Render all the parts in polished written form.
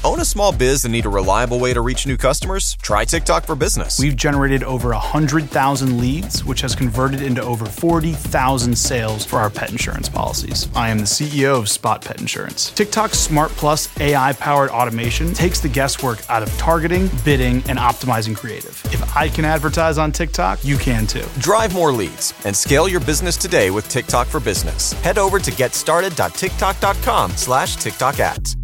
Own a small biz and need a reliable way to reach new customers? Try TikTok for Business. We've generated over 100,000 leads, which has converted into over 40,000 sales for our pet insurance policies. I am the CEO of Spot Pet Insurance. TikTok's Smart Plus AI-powered automation takes the guesswork out of targeting, bidding, and optimizing creative. If I can advertise on TikTok, you can too. Drive more leads and scale your business today with TikTok for Business. Head over to getstarted.tiktok.com/TikTok ads.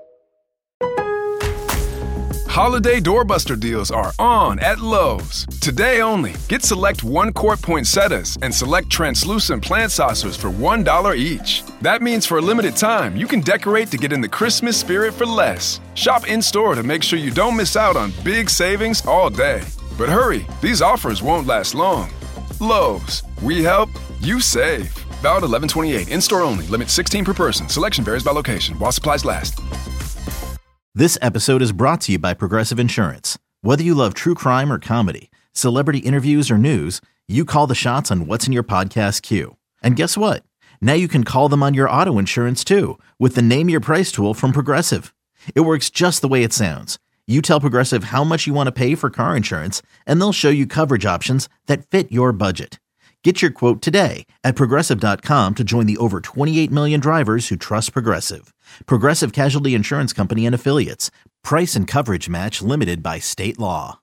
Holiday doorbuster deals are on at Lowe's. Today only, get select 1-quart poinsettias and select translucent plant saucers for $1 each. That means for a limited time, you can decorate to get in the Christmas spirit for less. Shop in-store to make sure you don't miss out on big savings all day. But hurry, these offers won't last long. Lowe's, we help, you save. Valid 11/28, in-store only, limit 16 per person. Selection varies by location, while supplies last. This episode is brought to you by Progressive Insurance. Whether you love true crime or comedy, celebrity interviews or news, you call the shots on what's in your podcast queue. And guess what? Now you can call them on your auto insurance too, with the Name Your Price tool from Progressive. It works just the way it sounds. You tell Progressive how much you want to pay for car insurance, and they'll show you coverage options that fit your budget. Get your quote today at Progressive.com to join the over 28 million drivers who trust Progressive. Progressive Casualty Insurance Company and Affiliates. Price and coverage match limited by state law.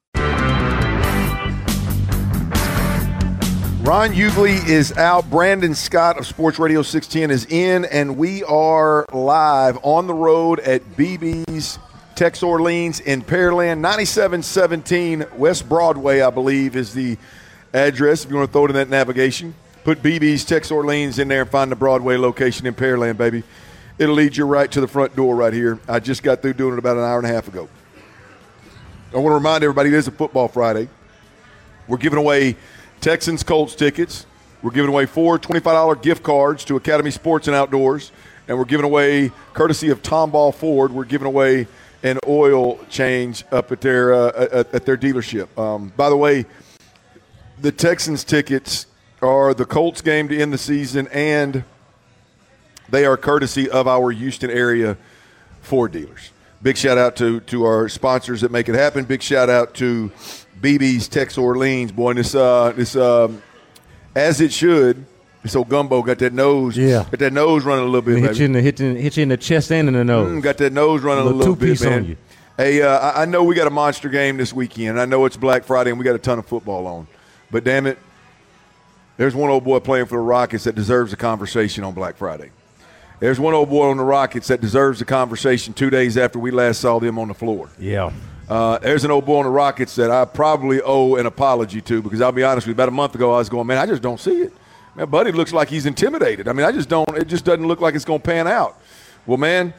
Ron Ugly is out. Brandon Scott of Sports Radio 610 is in, and we are live on the road at BB's Tex Orleans in Pearland. 9717 West Broadway, I believe, is the address. If you want to throw it in that navigation, put BB's Tex Orleans in there and find the Broadway location in Pearland, baby. It'll lead you right to the front door right here. I just got through doing it about an hour and a half ago. I want to remind everybody it is a Football Friday. We're giving away Texans Colts tickets. We're giving away 4 $25 gift cards to Academy Sports and Outdoors. And we're giving away, courtesy of Tomball Ford, we're giving away an oil change up at their dealership. By the way, the Texans tickets are the Colts game to end the season, and they are courtesy of our Houston area Ford dealers. Big shout out to our sponsors that make it happen. Big shout out to BB's Tex Orleans. Boy, this as it should. This old gumbo got that nose. Yeah. Got that nose running a little bit, hit you in the chest and in the nose. Got that nose running a little bit, man. On you. Hey, I know we got a monster game this weekend. I know it's Black Friday and we got a ton of football on. But damn it, there's one old boy playing for the Rockets that deserves a conversation on Black Friday. There's one old boy on the Rockets that deserves a conversation 2 days after we last saw them on the floor. Yeah. There's an old boy on the Rockets that I probably owe an apology to, because I'll be honest with you, about a month ago I was going, man, I just don't see it. Man, buddy looks like he's intimidated. I mean, it just doesn't look like it's going to pan out. Well, man,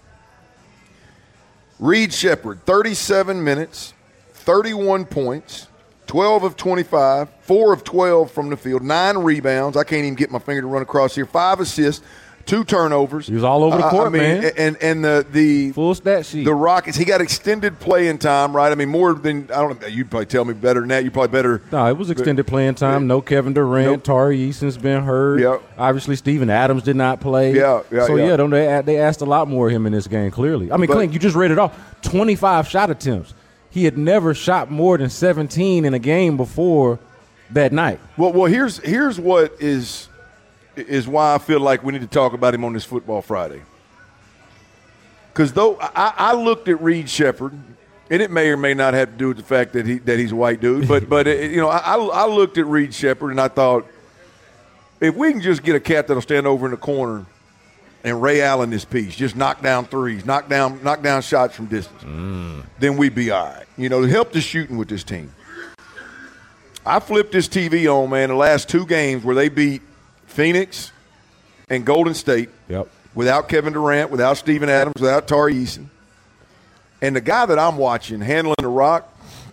Reed Sheppard, 37 minutes, 31 points, 12 of 25, 4 of 12 from the field, 9 rebounds. I can't even get my finger to run across here. 5 assists. 2 turnovers. He was all over the court, man. And the full stat sheet. The Rockets, he got extended playing time, right? I mean, more than, I don't know, you'd probably tell me better than that. You're probably better. No, it was extended playing time. No Kevin Durant. Nope. Tari Eason's been hurt. Yep. Obviously, Steven Adams did not play. They asked a lot more of him in this game, clearly. I mean, Clint, you just read it off. 25 shot attempts. He had never shot more than 17 in a game before that night. Well, here's what is why I feel like we need to talk about him on this Football Friday. Because though I looked at Reed Sheppard, and it may or may not have to do with the fact that he's a white dude, but I looked at Reed Sheppard and I thought, if we can just get a cat that'll stand over in the corner and Ray Allen this piece, just knock down threes, knock down shots from distance, then we'd be all right. Help the shooting with this team. I flipped this TV on, man, the last 2 games where they beat Phoenix and Golden State without Kevin Durant, without Steven Adams, without Tari Eason. And the guy that I'm watching handling the rock,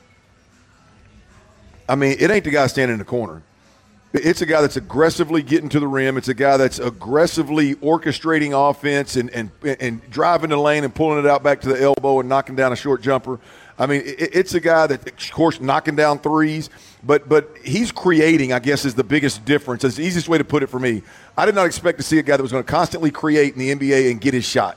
I mean, it ain't the guy standing in the corner. It's a guy that's aggressively getting to the rim. It's a guy that's aggressively orchestrating offense and driving the lane and pulling it out back to the elbow and knocking down a short jumper. I mean, it's a guy that, of course, knocking down threes, but he's creating, I guess, is the biggest difference. It's the easiest way to put it for me. I did not expect to see a guy that was going to constantly create in the NBA and get his shot.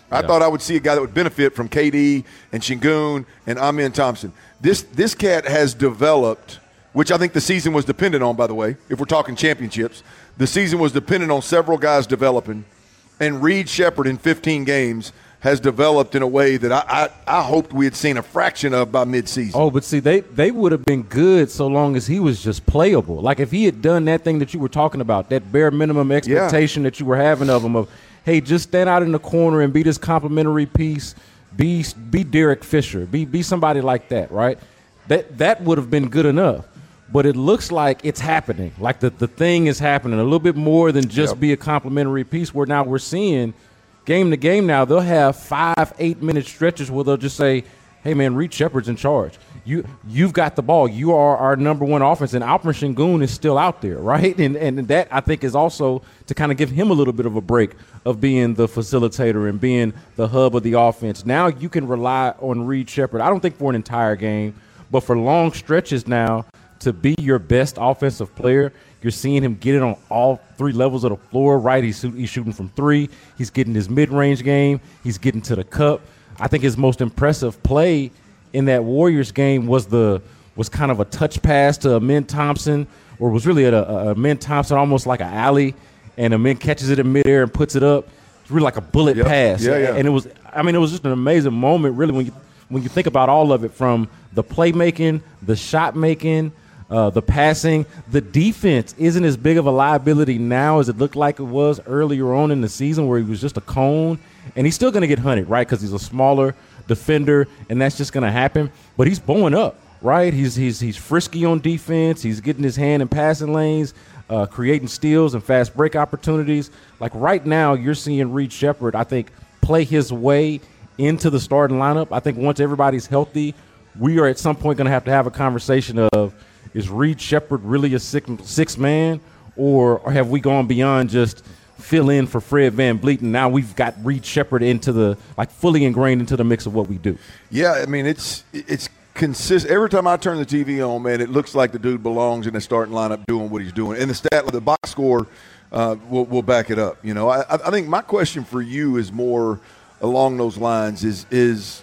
I thought I would see a guy that would benefit from KD and Sengun and Amen Thompson. This cat has developed, which I think the season was dependent on, by the way, if we're talking championships. The season was dependent on several guys developing, and Reed Sheppard in 15 games has developed in a way that I hoped we had seen a fraction of by midseason. Oh, but see, they would have been good so long as he was just playable. Like if he had done that thing that you were talking about, that bare minimum expectation that you were having of him of, hey, just stand out in the corner and be this complimentary piece, be Derek Fisher, be somebody like that, right? That would have been good enough. But it looks like it's happening. Like the thing is happening a little bit more than just be a complimentary piece, where now we're seeing game to game now they'll have 5-8 minute stretches where they'll just say, hey, man, Reed Sheppard's in charge. You've got the ball. You are our number one offense, and Alperen Sengun is still out there, right? And that, I think, is also to kind of give him a little bit of a break of being the facilitator and being the hub of the offense. Now you can rely on Reed Sheppard, I don't think for an entire game, but for long stretches now to be your best offensive player. You're seeing him get it on all three levels of the floor, right? He's shooting from three. He's getting his mid-range game. He's getting to the cup. I think his most impressive play in that Warriors game was kind of a touch pass to Amen Thompson, or was really a Amen Thompson almost like an alley, and Amen catches it in midair and puts it up. It's really like a bullet pass. Yeah. And it was just an amazing moment, really, when you think about all of it, from the playmaking, the shot making, the passing. The defense isn't as big of a liability now as it looked like it was earlier on in the season, where he was just a cone. And he's still going to get hunted, right, because he's a smaller defender, and that's just going to happen. But he's bowing up, right? He's frisky on defense. He's getting his hand in passing lanes, creating steals and fast break opportunities. Like right now, you're seeing Reed Sheppard, I think, play his way into the starting lineup. I think once everybody's healthy, we are at some point going to have a conversation of, is Reed Sheppard really a six man, or have we gone beyond just fill in for Fred VanVleet, and now we've got Reed Sheppard fully ingrained into the mix of what we do? Yeah, I mean, it's consistent. Every time I turn the TV on, man, it looks like the dude belongs in the starting lineup doing what he's doing. And the box score will back it up. You know, I think my question for you is more along those lines. Is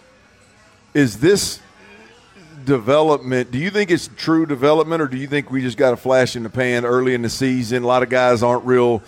this development, do you think it's true development, or do you think we just got a flash in the pan early in the season? A lot of guys aren't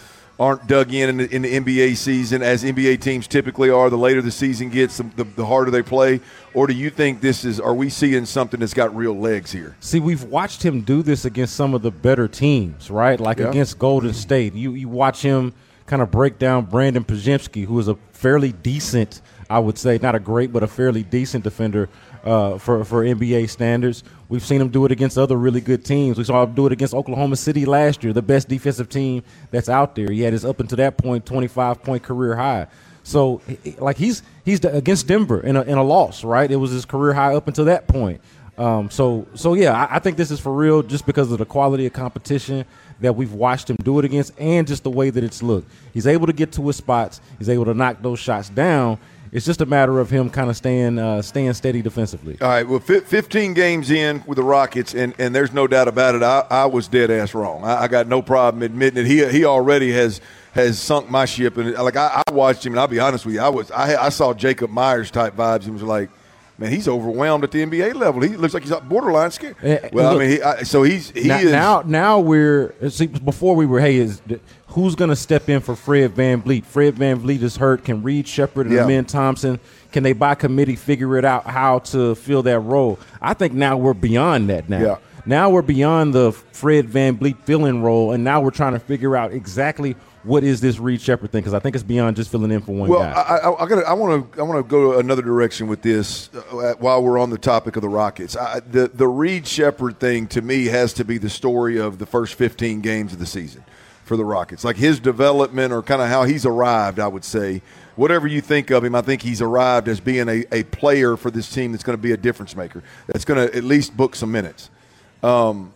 dug in the NBA season, as NBA teams typically are. The later the season gets, the harder they play. Or do you think are we seeing something that's got real legs here? See, we've watched him do this against some of the better teams, right? Like against Golden State. You watch him kind of break down Brandon Podziemski, who is a fairly decent, I would say, not a great, but a fairly decent defender for NBA standards. We've seen him do it against other really good teams. We saw him do it against Oklahoma City last year, the best defensive team that's out there. He had his, up until that point, 25-point career high. So, like, he's against Denver in a loss, right? It was his career high up until that point. So I think this is for real, just because of the quality of competition that we've watched him do it against, and just the way that it's looked. He's able to get to his spots. He's able to knock those shots down. It's just a matter of him kind of staying steady defensively. All right, well, 15 games in with the Rockets, and there's no doubt about it, I was dead-ass wrong. I got no problem admitting it. He already has sunk my ship. And like I watched him, and I'll be honest with you, I saw Jacob Myers-type vibes and was like, man, he's overwhelmed at the NBA level. He looks like he's borderline scared. Well, look, I mean, he is. Now we're – see, before we were, who's going to step in for Fred VanVleet? Fred VanVleet is hurt. Can Reed Sheppard and Amen Thompson, can they by committee figure it out how to fill that role? I think now we're beyond that now. Yeah. Now we're beyond the Fred VanVleet fill-in role, and now we're trying to figure out exactly what is this Reed Sheppard thing, because I think it's beyond just filling in for one guy. I want to go another direction with this while we're on the topic of the Rockets. The Reed Sheppard thing, to me, has to be the story of the first 15 games of the season for the Rockets. Like his development, or kind of how he's arrived, I would say. Whatever you think of him, I think he's arrived as being a player for this team that's going to be a difference maker, that's going to at least book some minutes. Alperen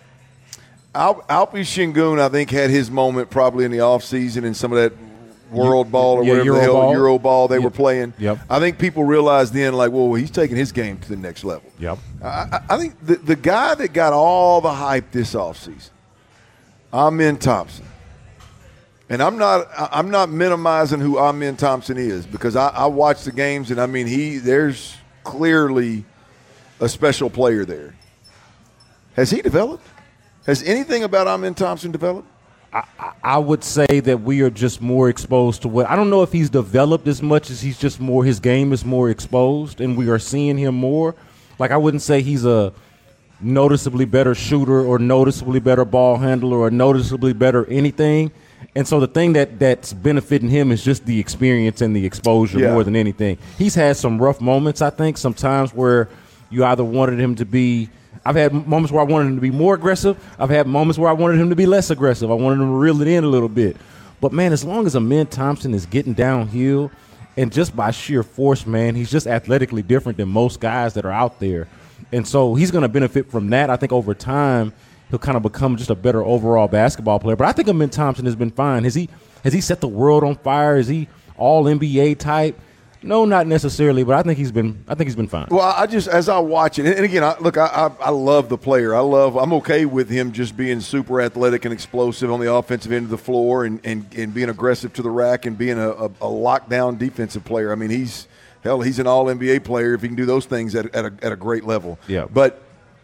Sengun, I think, had his moment probably in the offseason in some of that World Ball or whatever the hell Euro Ball they were playing. Yep. I think people realized then, like, well, he's taking his game to the next level. Yep. I think the guy that got all the hype this offseason, Amen Thompson, And I'm not minimizing who Amen Thompson is, because I watch the games, and I mean there's clearly a special player there. Has he developed? Has anything about Amen Thompson developed? I would say that we are just more exposed to what – I don't know if he's developed as much as he's just more – his game is more exposed, and we are seeing him more. Like, I wouldn't say he's a noticeably better shooter or noticeably better ball handler or noticeably better anything. And so the thing that's benefiting him is just the experience and the exposure more than anything. He's had some rough moments, I think, sometimes where you either wanted him to be – I've had moments where I wanted him to be more aggressive. I've had moments where I wanted him to be less aggressive. I wanted him to reel it in a little bit. But, man, as long as Amen Thompson is getting downhill, and just by sheer force, man, he's just athletically different than most guys that are out there. And so he's going to benefit from that. I think over time – he'll kind of become just a better overall basketball player. But I think Amen Thompson has been fine. Has he set the world on fire? Is he all NBA type? No, not necessarily, but I think he's been fine. Well, as I watch it, and again, I love the player. I'm okay with him just being super athletic and explosive on the offensive end of the floor and being aggressive to the rack and being a lockdown defensive player. I mean, he's an all NBA player if he can do those things at a great level. Yeah. But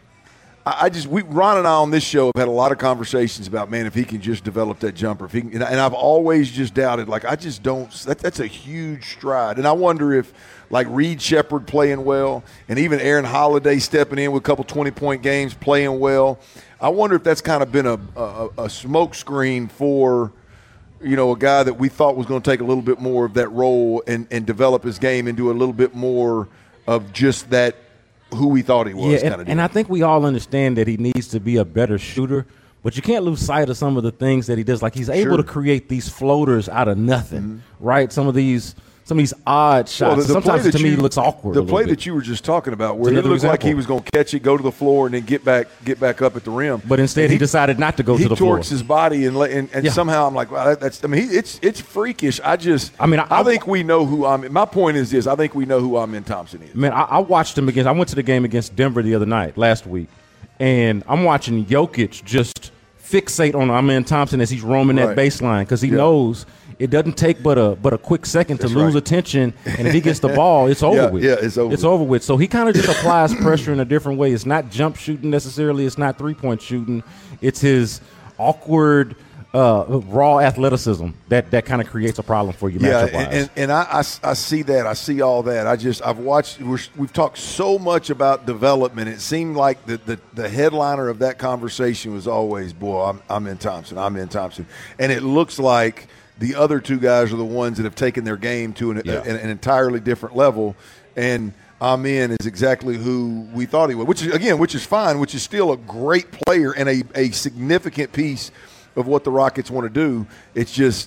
Ron and I on this show have had a lot of conversations about, man, if he can just develop that jumper. If he can, and I've always just doubted, like, I just don't – that's a huge stride. And I wonder if, like, Reed Sheppard playing well and even Aaron Holiday stepping in with a couple 20-point games playing well, I wonder if that's kind of been a smoke screen for, you know, a guy that we thought was going to take a little bit more of that role and develop his game and do a little bit more of just that – who we thought he was. Yeah, and I think we all understand that he needs to be a better shooter, but you can't lose sight of some of the things that he does. Like, he's able to create these floaters out of nothing, right? Some of these odd shots. Well, sometimes to me, he looks awkward. The play that you were just talking about, where it looked like he was going to catch it, go to the floor, and then get back up at the rim. But instead, he decided not to go to the floor. He torques his body, and somehow I'm like, wow, it's freakish. I think we know who my point is this. I think we know who Amen Thompson is. Man, I watched him against. I went to the game against Denver the other night, last week, and I'm watching Jokic just fixate on Amen Thompson as he's roaming that baseline, because he knows it doesn't take but a quick second to lose attention, and if he gets the ball, it's over with. Yeah, it's over with. So he kind of just applies pressure in a different way. It's not jump shooting necessarily. It's not three-point shooting. It's his awkward, raw athleticism that kind of creates a problem for you. Yeah, and I see that. I see all that. I've watched. We've talked so much about development. It seemed like the headliner of that conversation was always, boy, Amen Thompson, and it looks like the other two guys are the ones that have taken their game to an entirely different level, and Amen is exactly who we thought he was, which is fine, which is still a great player and a significant piece of what the Rockets want to do. It's just,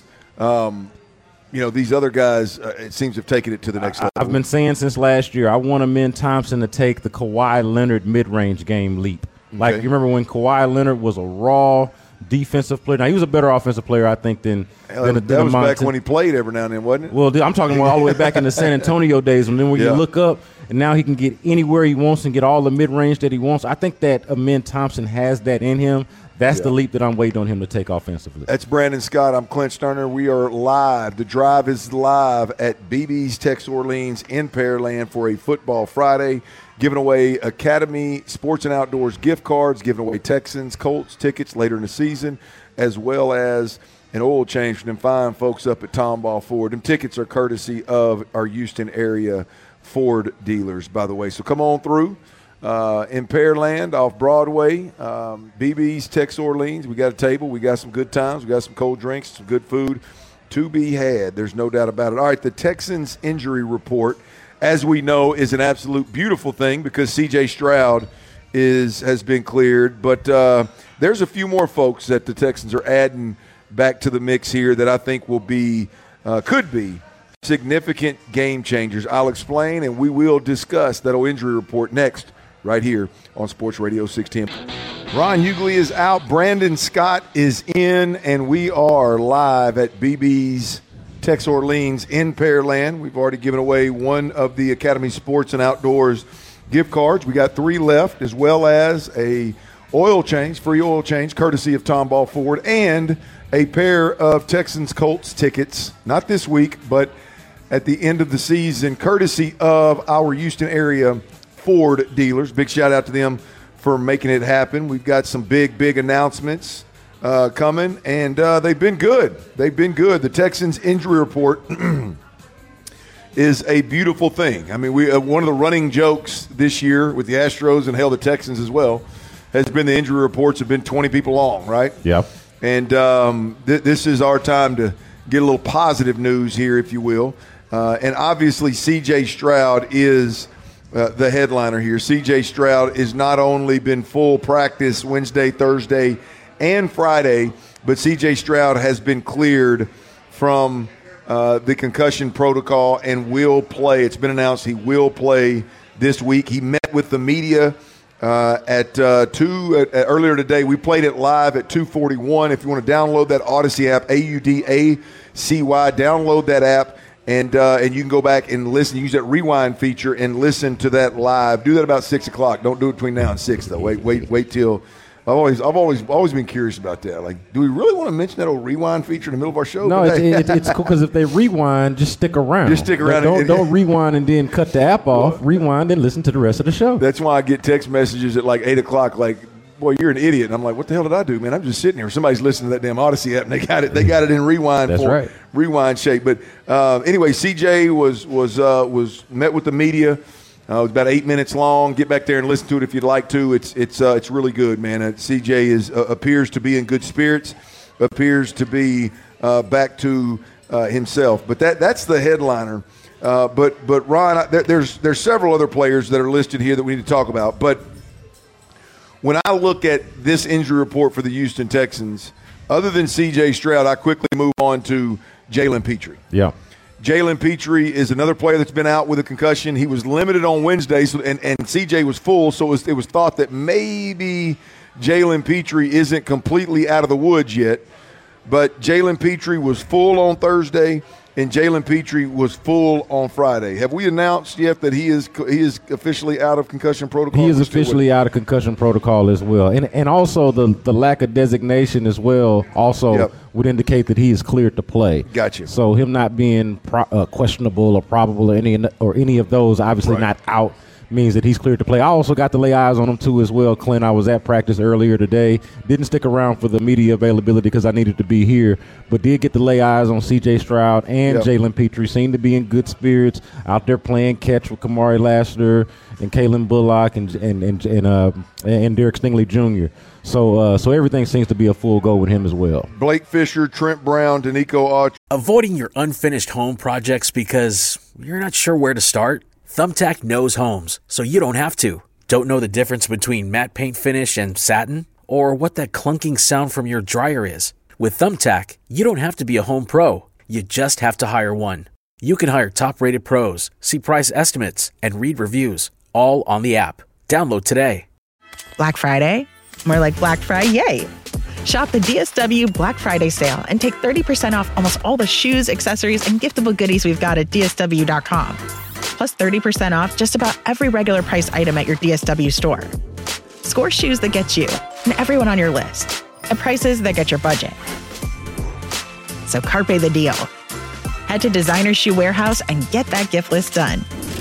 these other guys, it seems, have taken it to the next level. I've been saying since last year, I want Amen Thompson to take the Kawhi Leonard mid-range game leap. Like, you remember when Kawhi Leonard was a raw defensive player? Now, he was a better offensive player, I think, than that was back when he played every now and then, wasn't it? Well, I'm talking about all the way back in the San Antonio days, and then when you look up, and now he can get anywhere he wants and get all the mid-range that he wants. I think that Amen Thompson has that in him. That's the leap that I'm waiting on him to take offensively. That's Brandon Scott. I'm Clint Sterner. We are live. The Drive is live at BB's Tex Orleans in Pearland for a Football Friday, giving away Academy Sports and Outdoors gift cards, giving away Texans, Colts tickets later in the season, as well as an oil change from them fine folks up at Tomball Ford. Them tickets are courtesy of our Houston area Ford dealers, by the way. So come on through. In Pearland off Broadway, BB's Tex Orleans. We got a table. We got some good times. We got some cold drinks, some good food to be had. There's no doubt about it. All right, the Texans injury report, as we know, is an absolute beautiful thing because C.J. Stroud has been cleared. But there's a few more folks that the Texans are adding back to the mix here that I think will be could be significant game changers. I'll explain, and we will discuss that injury report next, right here on Sports Radio 610. Ron Hughley is out. Brandon Scott is in, and we are live at BB's Tex Orleans in Pearland. We've already given away one of the Academy Sports and Outdoors gift cards. We got 3 left, as well as a oil change, free oil change, courtesy of Tomball Ford, and a pair of Texans Colts tickets, not this week, but at the end of the season, courtesy of our Houston area Ford dealers. Big shout out to them for making it happen. We've got some big announcements coming, and they've been good. The Texans injury report is a beautiful thing. I mean, one of the running jokes this year with the Astros and hell, the Texans as well, has been the injury reports have been 20 people long, right? Yep. And this is our time to get a little positive news here, if you will. And obviously, C.J. Stroud is the headliner here. C.J. Stroud has not only been full practice Wednesday, Thursday, and Friday, but C.J. Stroud has been cleared from the concussion protocol and will play. It's been announced he will play this week. He met with the media at 2 earlier today. We played it live at 2:41. If you want to download that Odyssey app, AUDACY, download that app. And you can go back and listen. Use that rewind feature and listen to that live. Do that about 6 o'clock. Don't do it between now and 6 though. Wait till. I've always been curious about that. Like, do we really want to mention that old rewind feature in the middle of our show? No, it's cool because if they rewind, just stick around. Just stick around. Don't rewind and then cut the app off. Rewind and listen to the rest of the show. That's why I get text messages at like 8 o'clock. Like, boy, you're an idiot. And I'm like, what the hell did I do, man? I'm just sitting here. Somebody's listening to that damn Odyssey app, and they got it in rewind. That's right. Rewind shape. But anyway, CJ was met with the media. It was about 8 minutes long. Get back there and listen to it if you'd like to. It's really good, man. CJ appears to be in good spirits, appears to be back to himself. But that's the headliner. But Ron, there's several other players that are listed here that we need to talk about. But when I look at this injury report for the Houston Texans, other than C.J. Stroud, I quickly move on to Jalen Petrie. Yeah. Jalen Petrie is another player that's been out with a concussion. He was limited on Wednesday, and C.J. was full, so it was thought that maybe Jalen Petrie isn't completely out of the woods yet. But Jalen Petrie was full on Thursday, and Jalen Petrie was full on Friday. Have we announced yet that he is officially out of concussion protocol? He is officially out of concussion protocol as well. And also the lack of designation as well also would indicate that he is cleared to play. Gotcha. So him not being questionable or probable or any of those, obviously not out, means that he's cleared to play. I also got to lay eyes on him too as well, Clint. I was at practice earlier today. Didn't stick around for the media availability because I needed to be here, but did get to lay eyes on C.J. Stroud and Jalen Petrie. Seemed to be in good spirits out there playing catch with Kamari Lassiter and Kalen Bullock and Derek Stingley Jr. So everything seems to be a full go with him as well. Blake Fisher, Trent Brown, Danico Autry. Avoiding your unfinished home projects because you're not sure where to start? Thumbtack knows homes, so you don't have to. Don't know the difference between matte paint finish and satin? Or what that clunking sound from your dryer is? With Thumbtack, you don't have to be a home pro. You just have to hire one. You can hire top-rated pros, see price estimates, and read reviews, all on the app. Download today. Black Friday? More like Black Friday, yay! Shop the DSW Black Friday sale and take 30% off almost all the shoes, accessories, and giftable goodies we've got at DSW.com. Plus 30% off just about every regular price item at your DSW store. Score shoes that get you and everyone on your list at prices that get your budget. So carpe the deal. Head to Designer Shoe Warehouse and get that gift list done.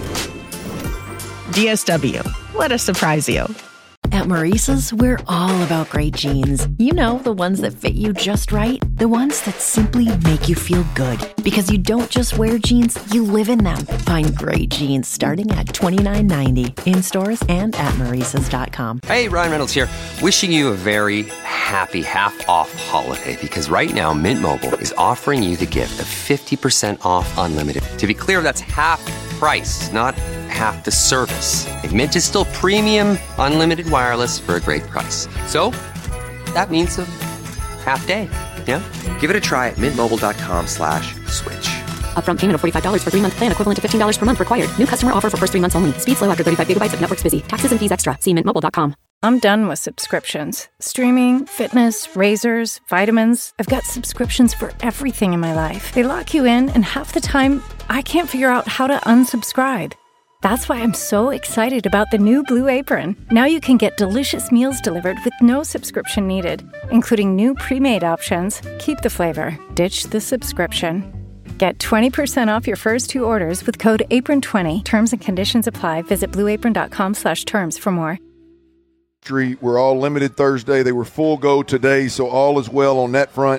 DSW, let us surprise you. At Maurice's, we're all about great jeans. You know, the ones that fit you just right. The ones that simply make you feel good. Because you don't just wear jeans, you live in them. Find great jeans starting at $29.90 in stores and at Maurice's.com. Hey, Ryan Reynolds here. Wishing you a very happy half-off holiday. Because right now, Mint Mobile is offering you the gift of 50% off unlimited. To be clear, that's half price, not half the service. Mint is still premium, unlimited wireless for a great price. So, that means a half day, yeah? Give it a try at mintmobile.com/switch. Upfront payment of $45 for 3-month plan, equivalent to $15 per month required. New customer offer for first 3 months only. Speed slow after 35 gigabytes if network's busy. Taxes and fees extra. See mintmobile.com. I'm done with subscriptions. Streaming, fitness, razors, vitamins. I've got subscriptions for everything in my life. They lock you in, and half the time, I can't figure out how to unsubscribe. That's why I'm so excited about the new Blue Apron. Now you can get delicious meals delivered with no subscription needed, including new pre-made options. Keep the flavor, ditch the subscription. Get 20% off your first 2 orders with code APRON20. Terms and conditions apply. Visit blueapron.com/terms for more. We're all limited Thursday. They were full go today, so all is well on that front.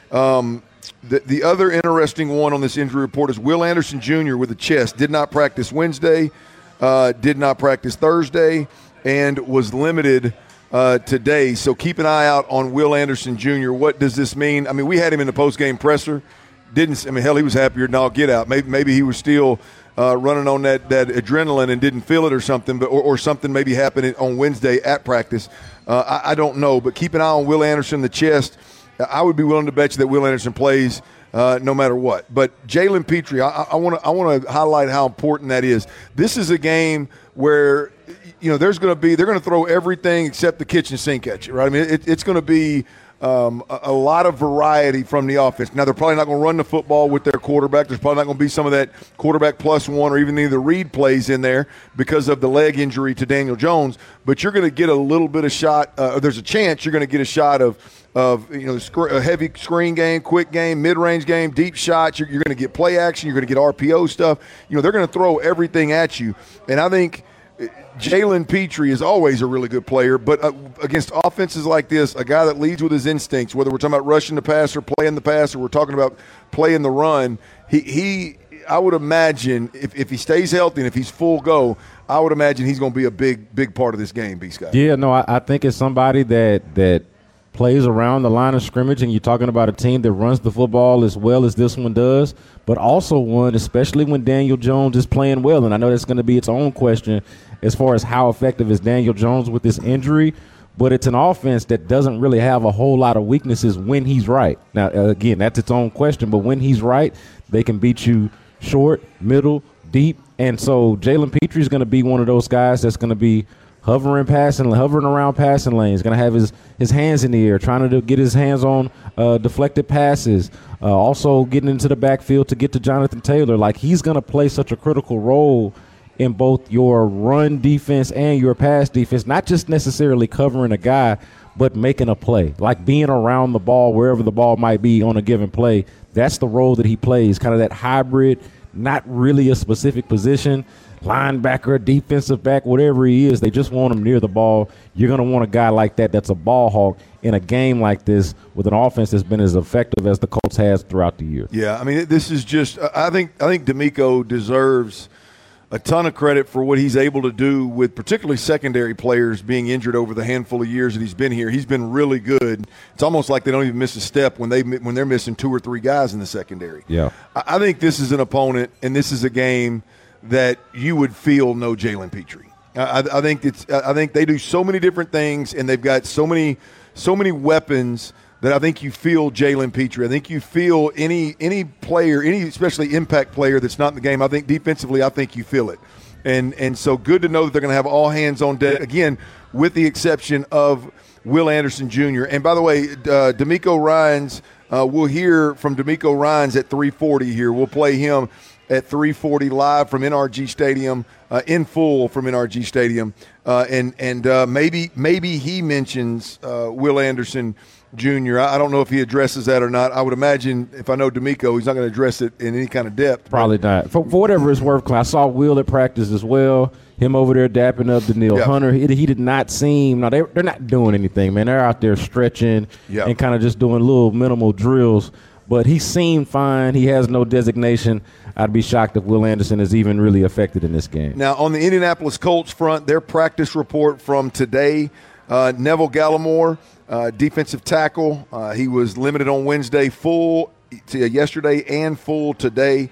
The other interesting one on this injury report is Will Anderson Jr. with a chest. Did not practice Wednesday, did not practice Thursday, and was limited today. So keep an eye out on Will Anderson Jr. What does this mean? I mean, we had him in the postgame presser. Hell, he was happier than all get out. Maybe he was still running on that adrenaline and didn't feel it or something, or something maybe happened on Wednesday at practice. I don't know, but keep an eye on Will Anderson, the chest. I would be willing to bet you that Will Anderson plays no matter what. But Jalen Petrie, I want to highlight how important that is. This is a game where they're going to throw everything except the kitchen sink at you, right? I mean, it's going to be a lot of variety from the offense. Now, they're probably not going to run the football with their quarterback. There's probably not going to be some of that quarterback plus one or even the Reed plays in there because of the leg injury to Daniel Jones. But you're going to get a little bit of shot. There's a chance you're going to get a shot of a heavy screen game, quick game, mid-range game, deep shots. You're going to get play action. You're going to get RPO stuff. They're going to throw everything at you. And I think Jalen Petrie is always a really good player, but against offenses like this, a guy that leads with his instincts, whether we're talking about rushing the pass or playing the pass, or we're talking about playing the run, I would imagine if he stays healthy and if he's full go, I would imagine he's going to be a big part of this game, B-Scott. Yeah, no, I think it's somebody that plays around the line of scrimmage, and you're talking about a team that runs the football as well as this one does, but also one, especially when Daniel Jones is playing well, and I know that's going to be its own question as far as how effective is Daniel Jones with this injury, but it's an offense that doesn't really have a whole lot of weaknesses when he's right. Now, again, that's its own question, but when he's right, they can beat you short, middle, deep, and so Jalen Petrie is going to be one of those guys that's going to be hovering around passing lanes, going to have his hands in the air, trying to get his hands on deflected passes, also getting into the backfield to get to Jonathan Taylor. Like, he's going to play such a critical role in both your run defense and your pass defense, not just necessarily covering a guy, but making a play, like being around the ball wherever the ball might be on a given play. That's the role that he plays, kind of that hybrid, not really a specific position, linebacker, defensive back, whatever he is. They just want him near the ball. You're going to want a guy like that that's a ball hawk in a game like this with an offense that's been as effective as the Colts has throughout the year. Yeah, I mean, this is just I think DeMeco deserves a ton of credit for what he's able to do with particularly secondary players being injured over the handful of years that he's been here. He's been really good. It's almost like they don't even miss a step when they're missing 2 or 3 guys in the secondary. Yeah, I think this is an opponent, and this is a game that you would feel no Jalen Petrie. I think they do so many different things, and they've got so many weapons that I think you feel Jalen Petrie. I think you feel any player, especially impact player that's not in the game. I think defensively, I think you feel it. And so good to know that they're going to have all hands on deck, again, with the exception of Will Anderson Jr. And by the way, DeMeco Ryans, we'll hear from DeMeco Ryans at 3:40 here. We'll play him at 3:40 live from NRG Stadium, in full from NRG Stadium. And maybe he mentions Will Anderson Jr. I don't know if he addresses that or not. I would imagine, if I know DeMeco, he's not going to address it in any kind of depth. Probably not. For whatever it's worth, I saw Will at practice as well. Him over there dapping up Danielle Hunter. He did not seem – no, they're not doing anything, man. They're out there stretching and kind of just doing little minimal drills. But he seemed fine. He has no designation. I'd be shocked if Will Anderson is even really affected in this game. Now, on the Indianapolis Colts front, their practice report from today, Neville Gallimore, defensive tackle. He was limited on Wednesday, full yesterday and full today.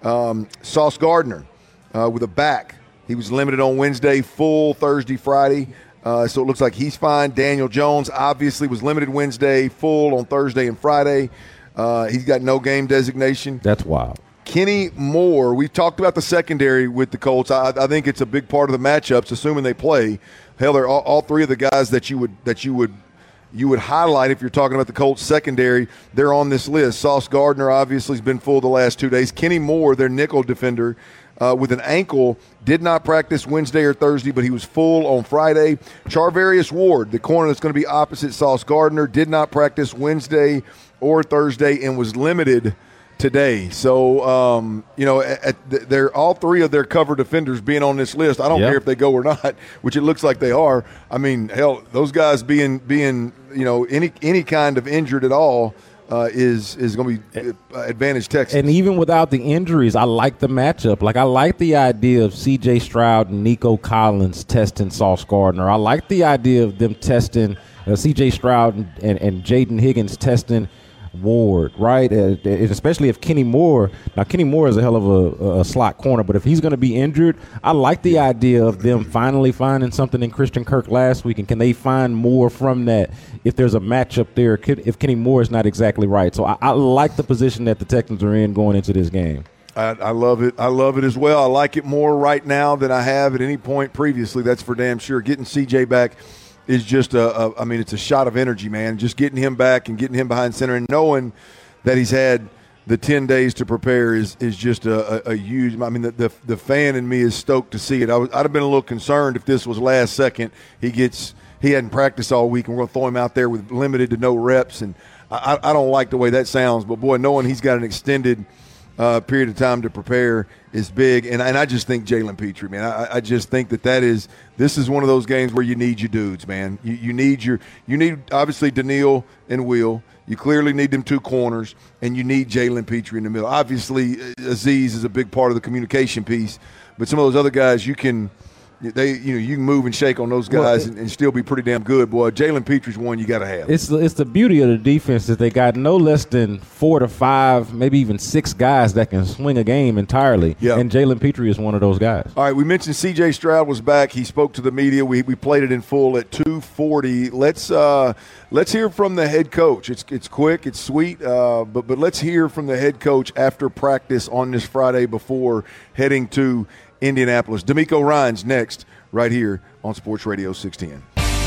Sauce Gardner with a back. He was limited on Wednesday, full Thursday, Friday. So it looks like he's fine. Daniel Jones obviously was limited Wednesday, full on Thursday and Friday. He's got no game designation. That's wild. Kenny Moore, we've talked about the secondary with the Colts. I think it's a big part of the matchups, assuming they play. Hell, they're all 3 of the guys that you would highlight if you're talking about the Colts secondary. They're on this list. Sauce Gardner obviously has been full the last 2 days. Kenny Moore, their nickel defender, with an ankle. Did not practice Wednesday or Thursday, but he was full on Friday. Charvarius Ward, the corner that's going to be opposite Sauce Gardner, did not practice Wednesday or Thursday and was limited today. So, they're all three of their cover defenders being on this list. I don't care if they go or not, which it looks like they are. I mean, hell, those guys being any kind of injured at all is going to be advantage Texas. And even without the injuries, I like the matchup. Like, I like the idea of C.J. Stroud and Nico Collins testing Sauce Gardner. I like the idea of them testing C.J. Stroud and Jaden Higgins testing Ward, right? Especially if Kenny Moore – now, Kenny Moore is a hell of a slot corner, but if he's going to be injured, I like the idea of them finally finding something in Christian Kirk last week, and can they find more from that if there's a matchup there, if Kenny Moore is not exactly right. So I like the position that the Texans are in going into this game. I love it. I love it as well. I like it more right now than I have at any point previously. That's for damn sure. Getting CJ back is just it's a shot of energy, man. Just getting him back and getting him behind center and knowing that he's had the 10 days to prepare is just a huge – I mean, the fan in me is stoked to see it. I'd have been a little concerned if this was last second. He hadn't practiced all week, and we're going to throw him out there with limited to no reps. And I don't like the way that sounds. But, boy, knowing he's got an extended period of time to prepare is big. And I just think Jalen Petrie, man, I just think this is one of those games where you need your dudes, man. You need obviously Daniil and Will. You clearly need them two corners, and you need Jalen Petrie in the middle. Obviously, Azeez is a big part of the communication piece, but some of those other guys you can move and shake on those guys and still be pretty damn good, boy. Jalen Petrie's one you got to have. It's the beauty of the defense that they got no less than 4 to 5, maybe even 6 guys that can swing a game entirely. Yep. And Jalen Petrie is one of those guys. All right, we mentioned C.J. Stroud was back. He spoke to the media. We played it in full at 2:40. Let's hear from the head coach. It's quick, it's sweet, but let's hear from the head coach after practice on this Friday before heading to Indianapolis. DeMeco Ryans next, right here on Sports Radio 610.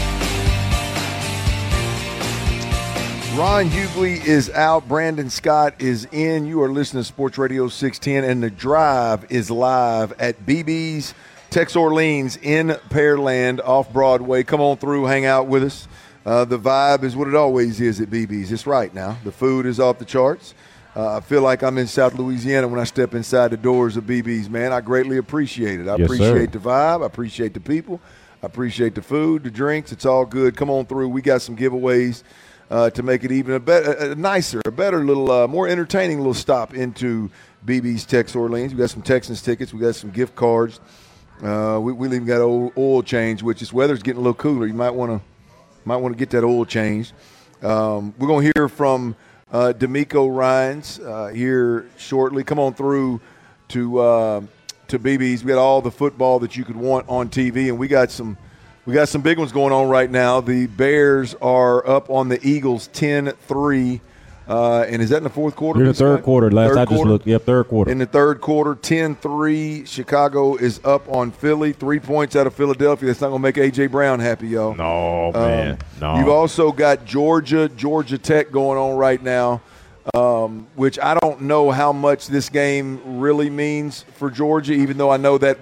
Ron Hughley is out. Brandon Scott is in. You are listening to Sports Radio 610, and The Drive is live at BB's Tex Orleans in Pearland off Broadway. Come on through, hang out with us. The vibe is what it always is at BB's. It's right now. The food is off the charts. I feel like I'm in South Louisiana when I step inside the doors of BB's, man. I greatly appreciate it. I appreciate the vibe. I appreciate the people. I appreciate the food, the drinks. It's all good. Come on through. We got some giveaways to make it even a better little, more entertaining little stop into BB's Tex Orleans. We got some Texans tickets. We got some gift cards. We even got oil change, which this weather's getting a little cooler. You might want to get that oil changed. We're going to hear from DeMeco Ryans here shortly. Come on through to BB's. We got all the football that you could want on TV, and we got some big ones going on right now. The Bears are up on the Eagles 10-3. And is that in the fourth quarter? In the third quarter. Just looked. Yep, third quarter. In the third quarter, 10-3. Chicago is up on Philly. 3 points out of Philadelphia. That's not going to make A.J. Brown happy, y'all. No, man. No. You've also got Georgia Tech going on right now, which I don't know how much this game really means for Georgia, even though I know that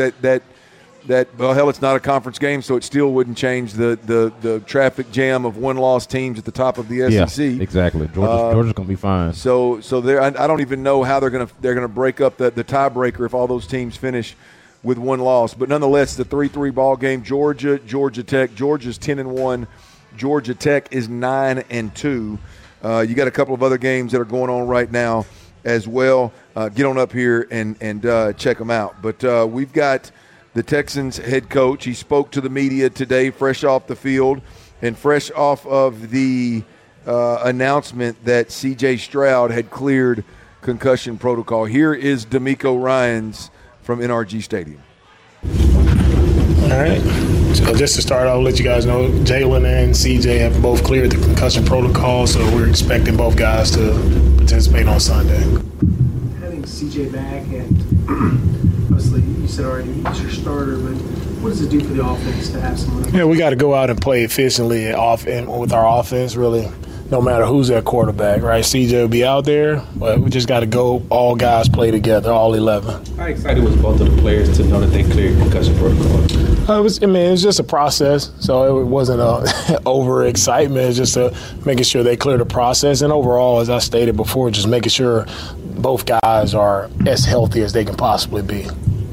it's not a conference game, so it still wouldn't change the traffic jam of one-loss teams at the top of the SEC. Yeah, exactly. Georgia's going to be fine. So there, I don't even know how they're going to break up the tiebreaker if all those teams finish with one loss. But nonetheless, the 3-3 ball game. Georgia Tech. Georgia's 10-1. Georgia Tech is 9-2. You got a couple of other games that are going on right now as well. Get on up here and check them out. But we've got the Texans head coach. He spoke to the media today, fresh off the field and fresh off of the announcement that C.J. Stroud had cleared concussion protocol. Here is DeMeco Ryans from NRG Stadium. All right. So just to start, I'll let you guys know Jalen and C.J. have both cleared the concussion protocol, so we're expecting both guys to participate on Sunday. Having C.J. back, and obviously you said already he's your starter, but what does it do for the offense to have someone? Yeah, we got to go out and play efficiently with our offense, really no matter who's at quarterback, right? CJ will be out there, but we just got to go all guys play together, all 11. How excited was both of the players to know that they cleared concussion protocol? It was just a process, so it wasn't over-excitement. It's just making sure they clear the process. And overall, as I stated before, just making sure both guys are as healthy as they can possibly be.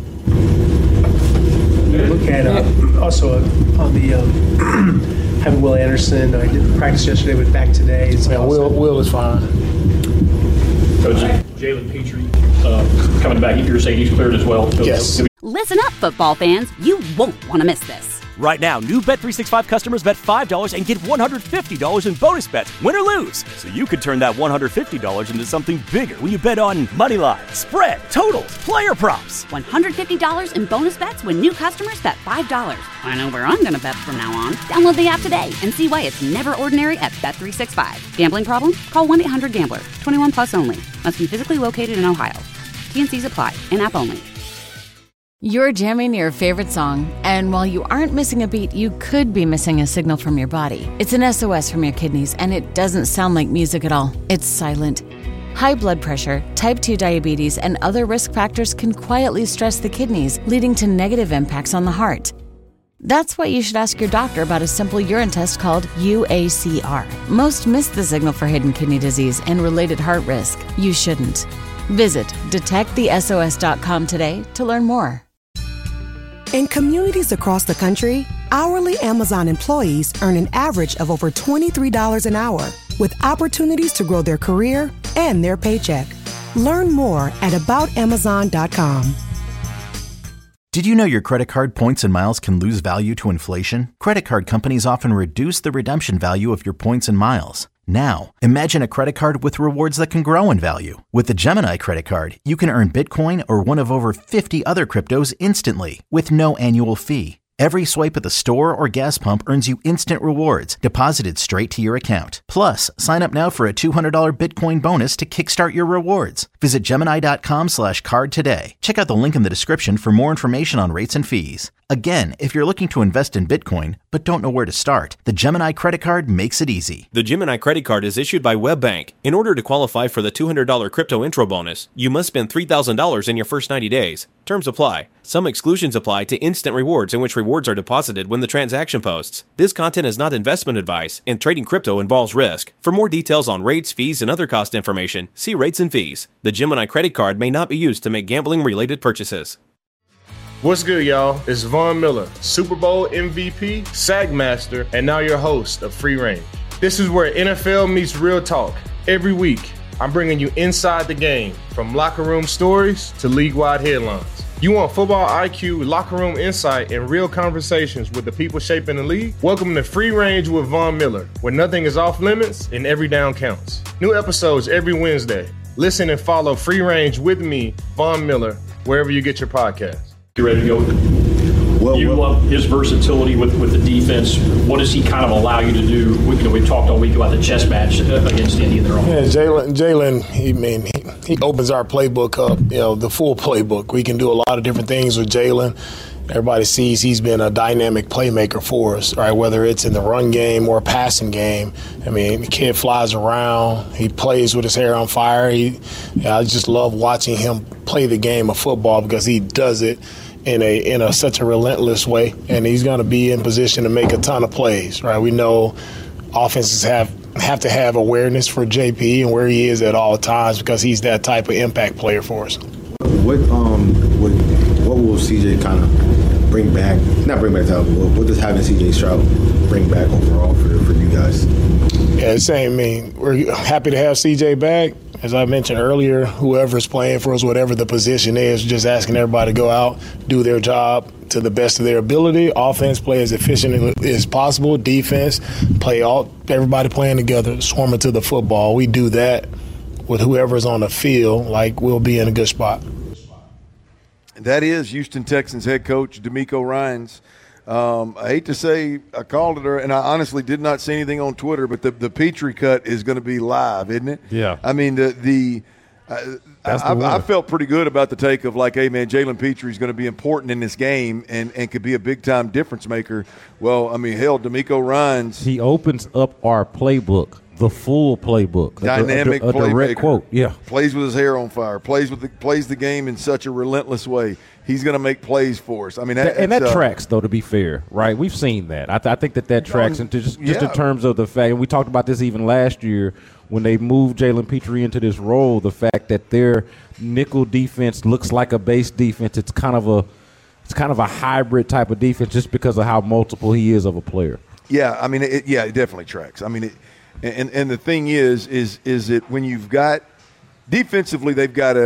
Look at also on the having Will Anderson. I did practice yesterday, but back today. Will is fine. Coach, Jalen Petrie coming back. You're saying he's cleared as well? Yes. Listen up, football fans. You won't want to miss this. Right now, new Bet365 customers bet $5 and get $150 in bonus bets, win or lose. So you could turn that $150 into something bigger when you bet on money line, spread, totals, player props. $150 in bonus bets when new customers bet $5. I know where I'm going to bet from now on. Download the app today and see why it's never ordinary at Bet365. Gambling problem? Call 1-800-GAMBLER. 21 plus only. Must be physically located in Ohio. T&Cs apply. In-app only. You're jamming your favorite song, and while you aren't missing a beat, you could be missing a signal from your body. It's an SOS from your kidneys, and it doesn't sound like music at all. It's silent. High blood pressure, type 2 diabetes, and other risk factors can quietly stress the kidneys, leading to negative impacts on the heart. That's why you should ask your doctor about a simple urine test called UACR. Most miss the signal for hidden kidney disease and related heart risk. You shouldn't. Visit detectthesos.com today to learn more. In communities across the country, hourly Amazon employees earn an average of over $23 an hour, with opportunities to grow their career and their paycheck. Learn more at aboutamazon.com. Did you know your credit card points and miles can lose value to inflation? Credit card companies often reduce the redemption value of your points and miles. Now, imagine a credit card with rewards that can grow in value. With the Gemini credit card, you can earn Bitcoin or one of over 50 other cryptos instantly, with no annual fee. Every swipe at the store or gas pump earns you instant rewards deposited straight to your account. Plus, sign up now for a $200 Bitcoin bonus to kickstart your rewards. Visit Gemini.com/card today. Check out the link in the description for more information on rates and fees. Again, if you're looking to invest in Bitcoin but don't know where to start, the Gemini credit card makes it easy. The Gemini credit card is issued by WebBank. In order to qualify for the $200 crypto intro bonus, you must spend $3,000 in your first 90 days. Terms apply. Some exclusions apply to instant rewards, in which rewards are deposited when the transaction posts. This content is not investment advice, and trading crypto involves risk. For more details on rates, fees, and other cost information, see rates and fees. The Gemini credit card may not be used to make gambling-related purchases. What's good, y'all? It's Von Miller, Super Bowl MVP, Sack Master, and now your host of Free Range. This is where NFL meets real talk. Every week, I'm bringing you inside the game, from locker room stories to league-wide headlines. You want football IQ, locker room insight, and real conversations with the people shaping the league? Welcome to Free Range with Von Miller, where nothing is off limits and every down counts. New episodes every Wednesday. Listen and follow Free Range with me, Von Miller, wherever you get your podcasts. You ready to go? You love his versatility with the defense. What does he kind of allow you to do? We've talked all week about the chess match against Indy. Yeah, Jalen. He opens our playbook up. The full playbook. We can do a lot of different things with Jalen. Everybody sees he's been a dynamic playmaker for us, right? Whether it's in the run game or passing game. The kid flies around. He plays with his hair on fire. I just love watching him play the game of football because he does it in such a relentless way, and he's going to be in position to make a ton of plays, right? We know offenses have to have awareness for JP and where he is at all times because he's that type of impact player for us. What will CJ kind of bring back? Not bring back to what does having CJ Stroud bring back overall for you guys? Yeah, same. We're happy to have CJ back. As I mentioned earlier, whoever's playing for us, whatever the position is, just asking everybody to go out, do their job to the best of their ability. Offense, play as efficiently as possible. Defense, everybody playing together, swarming to the football. We do that with whoever's on the field, we'll be in a good spot. That is Houston Texans head coach DeMeco Ryans. I hate to say I called it, and I honestly did not see anything on Twitter, but the Petrie cut is going to be live, isn't it? Yeah. I felt pretty good about the take of hey, man, Jalen Petrie is going to be important in this game and could be a big-time difference maker. Well, hell, DeMeco Ryans. He opens up our playbook the full playbook. Dynamic a direct quote. Yeah. Plays with his hair on fire. Plays the game in such a relentless way. He's going to make plays for us. I mean, that tracks, though, to be fair, right? We've seen that. I think that tracks into just in terms of the fact, and we talked about this even last year when they moved Jalen Petrie into this role, the fact that their nickel defense looks like a base defense. It's kind of a hybrid type of defense just because of how multiple he is of a player. Yeah, I mean, it definitely tracks. I mean, and the thing is that when you've got defensively, they've got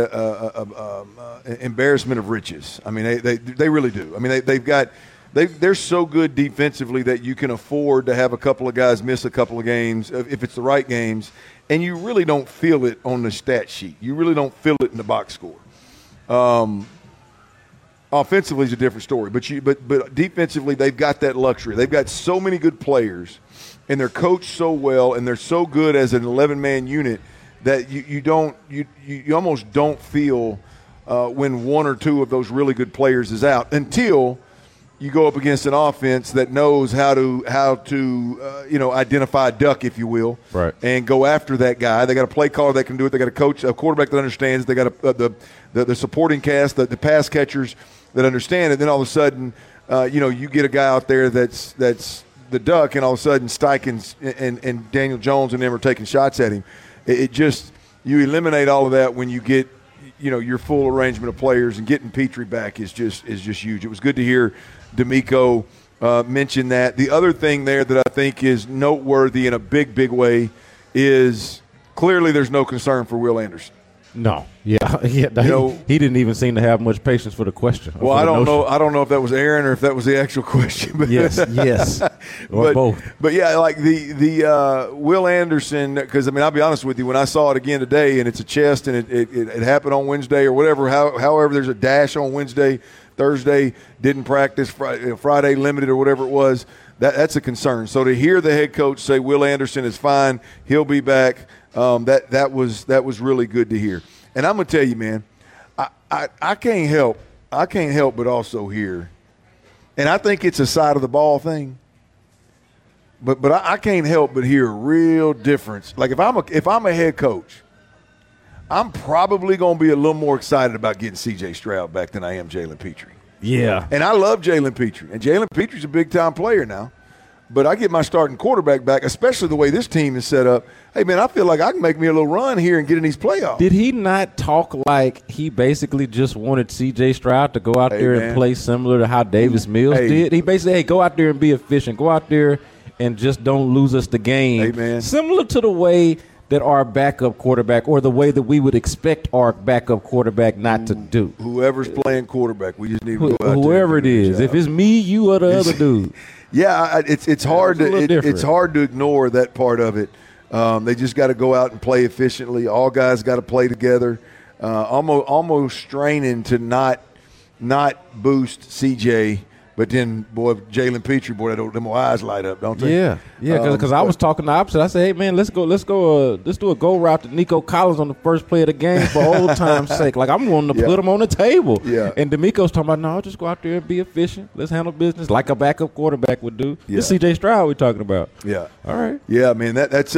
an embarrassment of riches. I mean, they really do. I mean, they're so good defensively that you can afford to have a couple of guys miss a couple of games if it's the right games, and you really don't feel it on the stat sheet. You really don't feel it in the box score. Offensively is a different story, but defensively they've got that luxury. They've got so many good players, and they're coached so well, and they're so good as an 11-man unit that you almost don't feel when one or two of those really good players is out until you go up against an offense that knows how to identify a duck, if you will, right, and go after that guy. They got a play caller that can do it. They got a coach, a quarterback that understands. They got the supporting cast, the pass catchers that understand it. Then all of a sudden, you get a guy out there that's the duck, and all of a sudden Steichen and Daniel Jones and them are taking shots at him. You eliminate all of that when you get your full arrangement of players, and getting Petrie back is just huge. It was good to hear D'Amico mention that. The other thing there that I think is noteworthy in a big way is clearly there's no concern for Will Anderson. No, he didn't even seem to have much patience for the question. Well, I don't know if that was Aaron or if that was the actual question. But yes, or both. But yeah, like the Will Anderson, because I mean, I'll be honest with you, when I saw it again today, and it's a chest, and it happened on Wednesday or whatever. However, there's a dash on Wednesday, Thursday didn't practice, Friday limited or whatever it was. That's a concern. So to hear the head coach say Will Anderson is fine, he'll be back. That was really good to hear. And I'm gonna tell you, man, I can't help but also hear, and I think it's a side of the ball thing. But I can't help but hear a real difference. Like if I'm a head coach, I'm probably gonna be a little more excited about getting C.J. Stroud back than I am Jalen Petrie. Yeah. And I love Jalen Petrie, and Jalen Petrie's a big-time player now. But I get my starting quarterback back, especially the way this team is set up. Hey, man, I feel like I can make me a little run here and get in these playoffs. Did he not talk like he basically just wanted C.J. Stroud to go out there and play similar to how Davis Mills did? He basically, go out there and be efficient. Go out there and just don't lose us the game. Similar to the way that our backup quarterback, or the way that we would expect our backup quarterback not to do. Whoever's playing quarterback, we just need to go out whoever it is. If it's me, you, or the other dude. Yeah, it's hard to ignore that part of it. They just got to go out and play efficiently. All guys got to play together. Almost straining to not boost CJ. But then, boy, Jalen Petrie, boy, them eyes light up, don't they? Yeah, because I was talking the opposite. I said, hey, man, let's do a go route to Nico Collins on the first play of the game for old time's sake. Like, I'm wanting to put him on the table. Yeah. And D'Amico's talking about, no, just go out there and be efficient. Let's handle business like a backup quarterback would do. Yeah. This C.J. Stroud we're talking about. Yeah. All right. Yeah, man, it's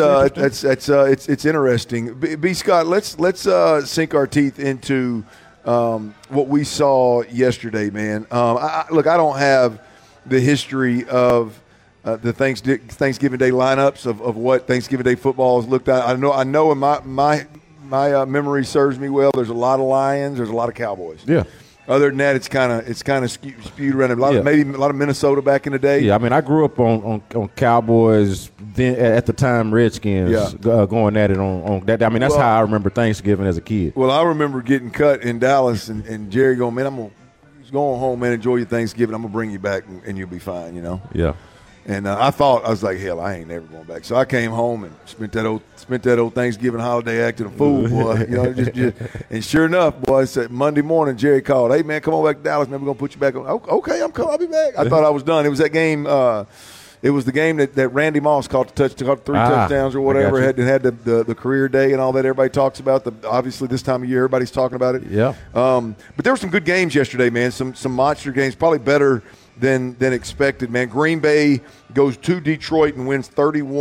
interesting. B. Scott, let's sink our teeth into what we saw yesterday, man. I don't have the history of the Thanksgiving Day lineups of what Thanksgiving Day football has looked at. I know in my memory serves me well. There's a lot of Lions. There's a lot of Cowboys. Yeah. Other than that, it's kind of spewed around. Maybe a lot of Minnesota back in the day. Yeah, I mean, I grew up on Cowboys. Then at the time, Redskins going at it on that. I mean, that's how I remember Thanksgiving as a kid. Well, I remember getting cut in Dallas, and Jerry going, man, I'm going home, man. Enjoy your Thanksgiving. I'm gonna bring you back, and you'll be fine. Yeah. And I was like, hell, I ain't never going back. So I came home and spent that old Thanksgiving holiday acting a fool, boy. And sure enough, boy, I said Monday morning, Jerry called, hey, man, come on back to Dallas, man, we're going to put you back on. Okay, I'll be back. I thought I was done. It was that game. It was the game that Randy Moss caught 3 touchdowns or whatever, had the career day and all that everybody talks about. Obviously, this time of year, everybody's talking about it. Yeah. But there were some good games yesterday, man, some monster games, probably better than expected, man. Green Bay goes to Detroit and wins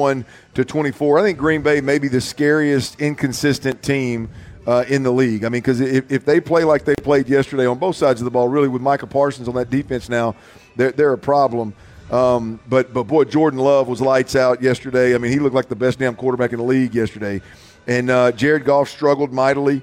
31-24. I think Green Bay may be the scariest inconsistent team in the league. I mean, because if they play like they played yesterday on both sides of the ball, really with Micah Parsons on that defense now, they're a problem. But boy, Jordan Love was lights out yesterday. I mean, he looked like the best damn quarterback in the league yesterday. And Jared Goff struggled mightily.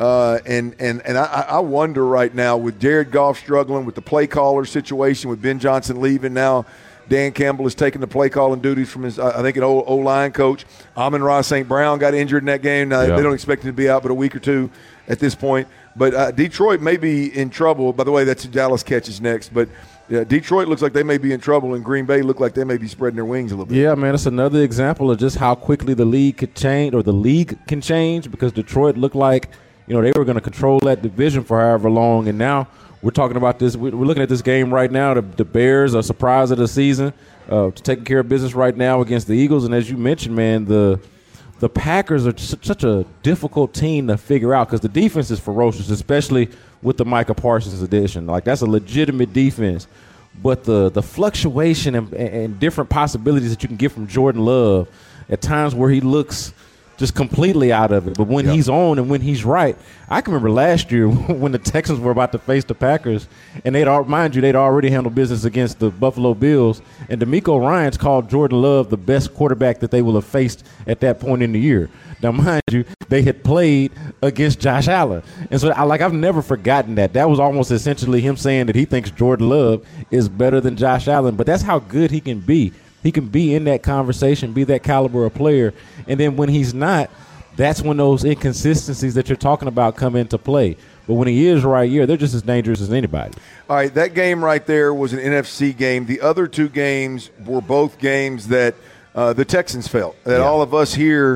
And I wonder right now, with Jared Goff struggling, with the play caller situation, with Ben Johnson leaving now, Dan Campbell is taking the play calling duties from his, I think, an O-line coach. Amon-Ra St. Brown got injured in that game. Now, They don't expect him to be out but a week or two at this point. But Detroit may be in trouble. By the way, that's who Dallas catches next. But Detroit looks like they may be in trouble, and Green Bay look like they may be spreading their wings a little bit. Yeah, man, it's another example of just how quickly the league could change, or the league can change, because Detroit looked like, they were going to control that division for however long, and now we're talking about this. We're looking at this game right now. The Bears are surprise of the season, taking care of business right now against the Eagles, and as you mentioned, man, the Packers are such a difficult team to figure out because the defense is ferocious, especially with the Micah Parsons addition. Like, that's a legitimate defense. But the fluctuation and different possibilities that you can get from Jordan Love at times where he looks just completely out of it. But when he's on and when he's right, I can remember last year when the Texans were about to face the Packers, and they'd already handled business against the Buffalo Bills, and DeMeco Ryans called Jordan Love the best quarterback that they will have faced at that point in the year. Now, mind you, they had played against Josh Allen. And so, I've never forgotten that. That was almost essentially him saying that he thinks Jordan Love is better than Josh Allen. But that's how good he can be. He can be in that conversation, be that caliber of player. And then when he's not, that's when those inconsistencies that you're talking about come into play. But when he is right here, they're just as dangerous as anybody. All right, that game right there was an NFC game. The other two games were both games that the Texans felt, that all of us here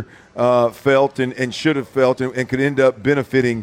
felt and should have felt and could end up benefiting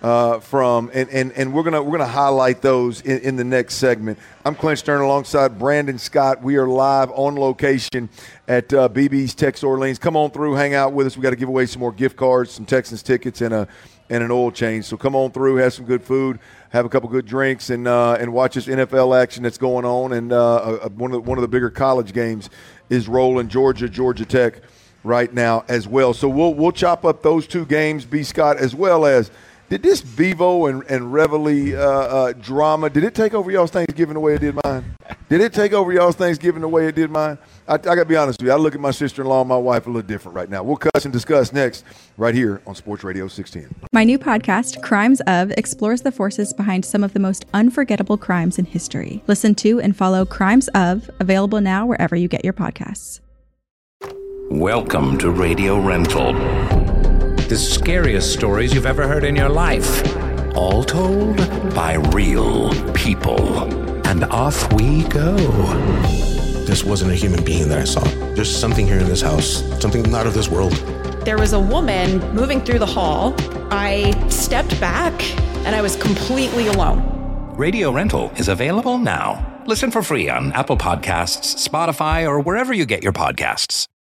from. And we're gonna highlight those in the next segment. I'm Clint Stern alongside Brandon Scott. We are live on location at BB's Tex Orleans. Come on through, hang out with us. We got to give away some more gift cards, some Texans tickets, and an oil change. So come on through, have some good food, have a couple good drinks, and watch this NFL action that's going on. And one of the bigger college games is rolling. Georgia Tech right now as well. So we'll chop up those two games, B. Scott, as well as did this Bevo and Reveille drama, did it take over y'all's Thanksgiving the way it did mine? Did it take over y'all's Thanksgiving the way it did mine? I got to be honest with you. I look at my sister-in-law and my wife a little different right now. We'll cuss and discuss next right here on Sports Radio 610. My new podcast, Crimes Of, explores the forces behind some of the most unforgettable crimes in history. Listen to and follow Crimes Of, available now wherever you get your podcasts. Welcome to Radio Rental. The scariest stories you've ever heard in your life. All told by real people. And off we go. This wasn't a human being that I saw. There's something here in this house, something not of this world. There was a woman moving through the hall. I stepped back and I was completely alone. Radio Rental is available now. Listen for free on Apple Podcasts, Spotify, or wherever you get your podcasts.